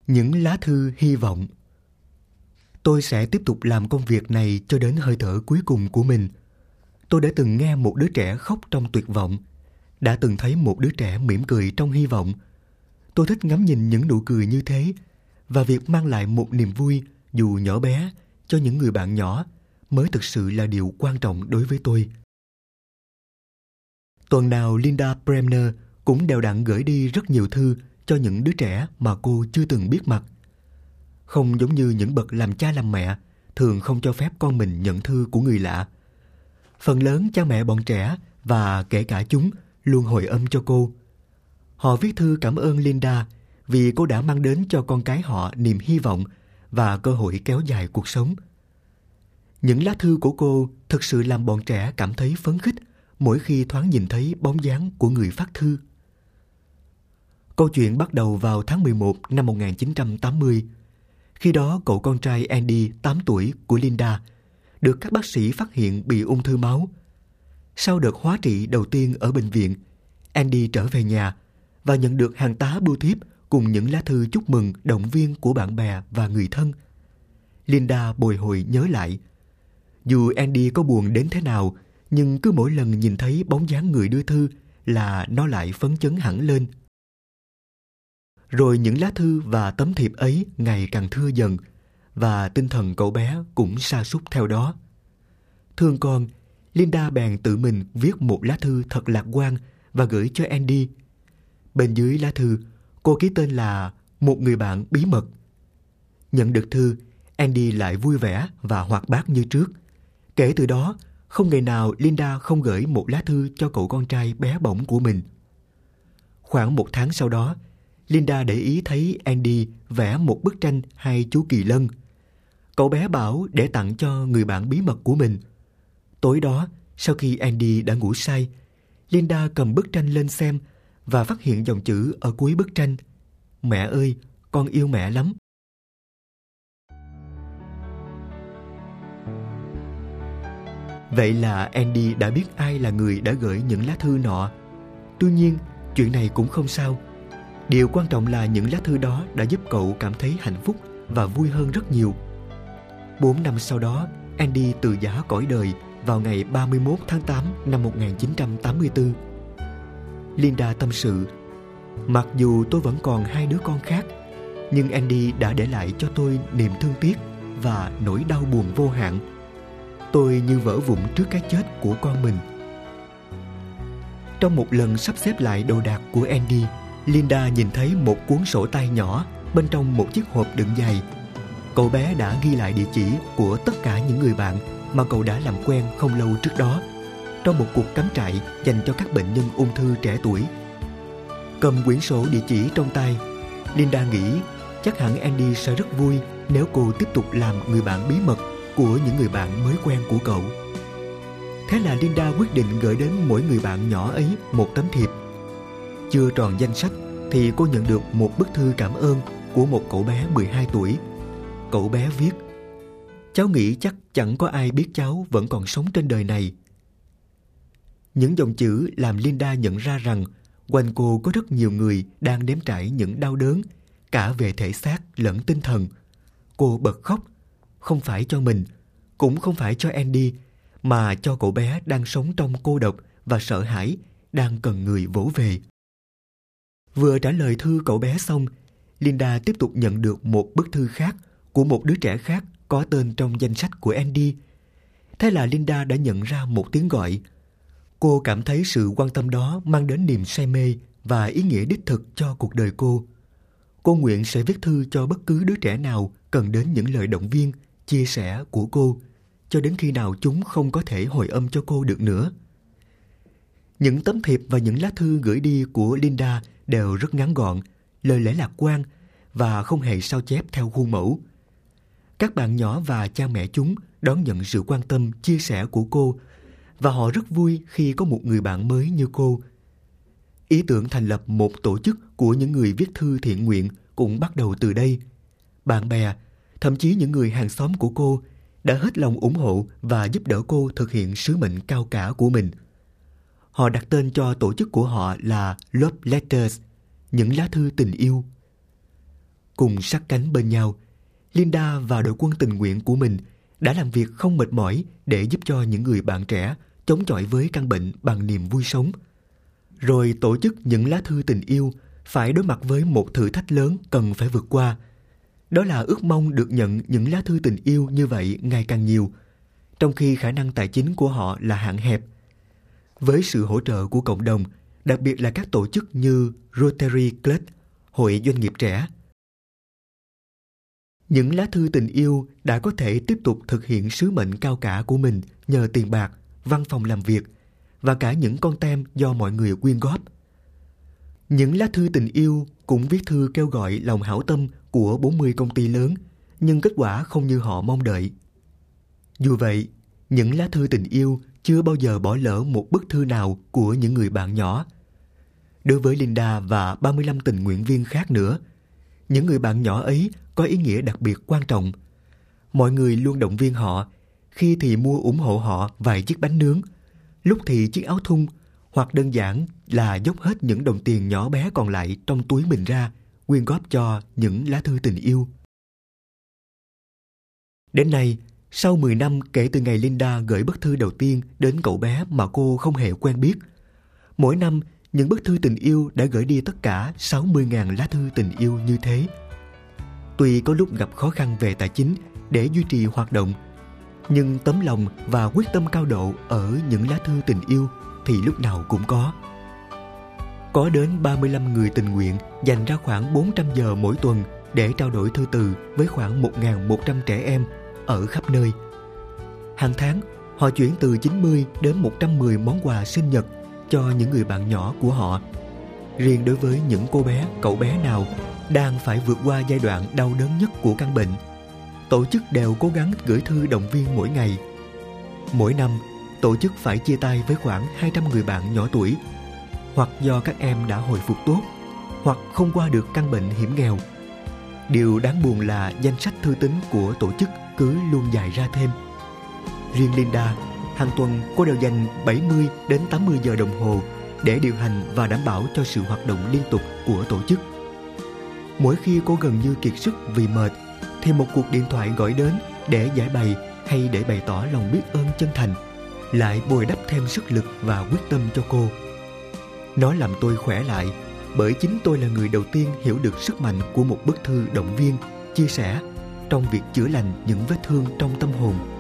Những lá thư hy vọng. Tôi sẽ tiếp tục làm công việc này cho đến hơi thở cuối cùng của mình. Tôi đã từng nghe một đứa trẻ khóc trong tuyệt vọng, đã từng thấy một đứa trẻ mỉm cười trong hy vọng. Tôi thích ngắm nhìn những nụ cười như thế, và việc mang lại một niềm vui dù nhỏ bé cho những người bạn nhỏ mới thực sự là điều quan trọng đối với tôi. Tuần nào Linda Bremner cũng đều đặn gửi đi rất nhiều thư cho những đứa trẻ mà cô chưa từng biết mặt. Không giống như những bậc làm cha làm mẹ thường không cho phép con mình nhận thư của người lạ. Phần lớn cha mẹ bọn trẻ và kể cả chúng luôn hồi âm cho cô. Họ viết thư cảm ơn Linda vì cô đã mang đến cho con cái họ niềm hy vọng và cơ hội kéo dài cuộc sống. Những lá thư của cô thực sự làm bọn trẻ cảm thấy phấn khích mỗi khi thoáng nhìn thấy bóng dáng của người phát thư. Câu chuyện bắt đầu vào tháng 11 năm 1980. Khi đó cậu con trai Andy 8 tuổi của Linda được các bác sĩ phát hiện bị ung thư máu. Sau đợt hóa trị đầu tiên ở bệnh viện, Andy trở về nhà và nhận được hàng tá bưu thiếp cùng những lá thư chúc mừng động viên của bạn bè và người thân. Linda bồi hồi nhớ lại. Dù Andy có buồn đến thế nào, nhưng cứ mỗi lần nhìn thấy bóng dáng người đưa thư là nó lại phấn chấn hẳn lên. Rồi những lá thư và tấm thiệp ấy ngày càng thưa dần, và tinh thần cậu bé cũng sa sút theo đó. Thương con, Linda bèn tự mình viết một lá thư thật lạc quan và gửi cho Andy. Bên dưới lá thư, cô ký tên là một người bạn bí mật. Nhận được thư, Andy lại vui vẻ và hoạt bát như trước. Kể từ đó, không ngày nào Linda không gửi một lá thư cho cậu con trai bé bỏng của mình. Khoảng 1 tháng sau đó, Linda để ý thấy Andy vẽ một bức tranh hai chú kỳ lân. Cậu bé bảo để tặng cho người bạn bí mật của mình. Tối đó, sau khi Andy đã ngủ say, Linda cầm bức tranh lên xem và phát hiện dòng chữ ở cuối bức tranh: "Mẹ ơi, con yêu mẹ lắm." Vậy là Andy đã biết ai là người đã gửi những lá thư nọ. Tuy nhiên, chuyện này cũng không sao. Điều quan trọng là những lá thư đó đã giúp cậu cảm thấy hạnh phúc và vui hơn rất nhiều. 4 năm sau đó, Andy từ giã cõi đời vào ngày 31 tháng 8 năm 1984. Linda tâm sự: "Mặc dù tôi vẫn còn 2 đứa con khác, nhưng Andy đã để lại cho tôi niềm thương tiếc và nỗi đau buồn vô hạn. Tôi như vỡ vụn trước cái chết của con mình." Trong một lần sắp xếp lại đồ đạc của Andy, Linda nhìn thấy một cuốn sổ tay nhỏ bên trong một chiếc hộp đựng giày. Cậu bé đã ghi lại địa chỉ của tất cả những người bạn mà cậu đã làm quen không lâu trước đó trong một cuộc cắm trại dành cho các bệnh nhân ung thư trẻ tuổi. Cầm quyển sổ địa chỉ trong tay, Linda nghĩ chắc hẳn Andy sẽ rất vui nếu cô tiếp tục làm người bạn bí mật của những người bạn mới quen của cậu. Thế là Linda quyết định gửi đến mỗi người bạn nhỏ ấy một tấm thiệp. Chưa tròn danh sách thì cô nhận được một bức thư cảm ơn của một cậu bé 12 tuổi. Cậu bé viết: "Cháu nghĩ chắc chẳng có ai biết cháu vẫn còn sống trên đời này." Những dòng chữ làm Linda nhận ra rằng quanh cô có rất nhiều người đang nếm trải những đau đớn, cả về thể xác lẫn tinh thần. Cô bật khóc, không phải cho mình, cũng không phải cho Andy, mà cho cậu bé đang sống trong cô độc và sợ hãi, đang cần người vỗ về. Vừa trả lời thư cậu bé xong, Linda tiếp tục nhận được một bức thư khác của một đứa trẻ khác có tên trong danh sách của Andy. Thế là Linda đã nhận ra một tiếng gọi. Cô cảm thấy sự quan tâm đó mang đến niềm say mê và ý nghĩa đích thực cho cuộc đời cô. Cô nguyện sẽ viết thư cho bất cứ đứa trẻ nào cần đến những lời động viên, chia sẻ của cô, cho đến khi nào chúng không có thể hồi âm cho cô được nữa. Những tấm thiệp và những lá thư gửi đi của Linda đều rất ngắn gọn, lời lẽ lạc quan và không hề sao chép theo khuôn mẫu. Các bạn nhỏ và cha mẹ chúng đón nhận sự quan tâm, chia sẻ của cô, và họ rất vui khi có một người bạn mới như cô. Ý tưởng thành lập một tổ chức của những người viết thư thiện nguyện cũng bắt đầu từ đây. Bạn bè, thậm chí những người hàng xóm của cô đã hết lòng ủng hộ và giúp đỡ cô thực hiện sứ mệnh cao cả của mình. Họ đặt tên cho tổ chức của họ là Love Letters, những lá thư tình yêu. cùng sát cánh bên nhau, Linda và đội quân tình nguyện của mình đã làm việc không mệt mỏi để giúp cho những người bạn trẻ chống chọi với căn bệnh bằng niềm vui sống. Rồi tổ chức những lá thư tình yêu phải đối mặt với một thử thách lớn cần phải vượt qua. Đó là ước mong được nhận những lá thư tình yêu như vậy ngày càng nhiều, trong khi khả năng tài chính của họ là hạn hẹp. Với sự hỗ trợ của cộng đồng, đặc biệt là các tổ chức như Rotary Club, Hội Doanh nghiệp trẻ, những lá thư tình yêu đã có thể tiếp tục thực hiện sứ mệnh cao cả của mình nhờ tiền bạc, văn phòng làm việc và cả những con tem do mọi người quyên góp. Những lá thư tình yêu cũng viết thư kêu gọi lòng hảo tâm của 40 công ty lớn, nhưng kết quả không như họ mong đợi. Dù vậy, những lá thư tình yêu chưa bao giờ bỏ lỡ một bức thư nào của những người bạn nhỏ. Đối với Linda và 35 tình nguyện viên khác nữa, những người bạn nhỏ ấy có ý nghĩa đặc biệt quan trọng. Mọi người luôn động viên họ, khi thì mua ủng hộ họ vài chiếc bánh nướng, lúc thì chiếc áo thun, hoặc đơn giản là dốc hết những đồng tiền nhỏ bé còn lại trong túi mình ra, quyên góp cho những lá thư tình yêu. Đến nay, sau 10 năm kể từ ngày Linda gửi bức thư đầu tiên đến cậu bé mà cô không hề quen biết, mỗi năm những bức thư tình yêu đã gửi đi tất cả 60.000 lá thư tình yêu như thế. Tuy có lúc gặp khó khăn về tài chính để duy trì hoạt động, nhưng tấm lòng và quyết tâm cao độ ở những lá thư tình yêu thì lúc nào cũng có. Có đến 35 người tình nguyện dành ra khoảng 400 giờ mỗi tuần để trao đổi thư từ với khoảng 1.100 trẻ em ở khắp nơi. Hàng tháng, họ chuyển từ 90 đến 110 món quà sinh nhật cho những người bạn nhỏ của họ. Riêng đối với những cô bé, cậu bé nào đang phải vượt qua giai đoạn đau đớn nhất của căn bệnh, tổ chức đều cố gắng gửi thư động viên mỗi ngày. Mỗi năm, tổ chức phải chia tay với khoảng 200 người bạn nhỏ tuổi, hoặc do các em đã hồi phục tốt, hoặc không qua được căn bệnh hiểm nghèo. Điều đáng buồn là danh sách thư tín của tổ chức cứ luôn dài ra thêm. Riêng Linda, hàng tuần cô đều dành 70 đến 80 giờ đồng hồ để điều hành và đảm bảo cho sự hoạt động liên tục của tổ chức. Mỗi khi cô gần như kiệt sức vì mệt, thì một cuộc điện thoại gọi đến để giải bày hay để bày tỏ lòng biết ơn chân thành lại bồi đắp thêm sức lực và quyết tâm cho cô. Nó làm tôi khỏe lại, bởi chính tôi là người đầu tiên hiểu được sức mạnh của một bức thư động viên, chia sẻ trong việc chữa lành những vết thương trong tâm hồn.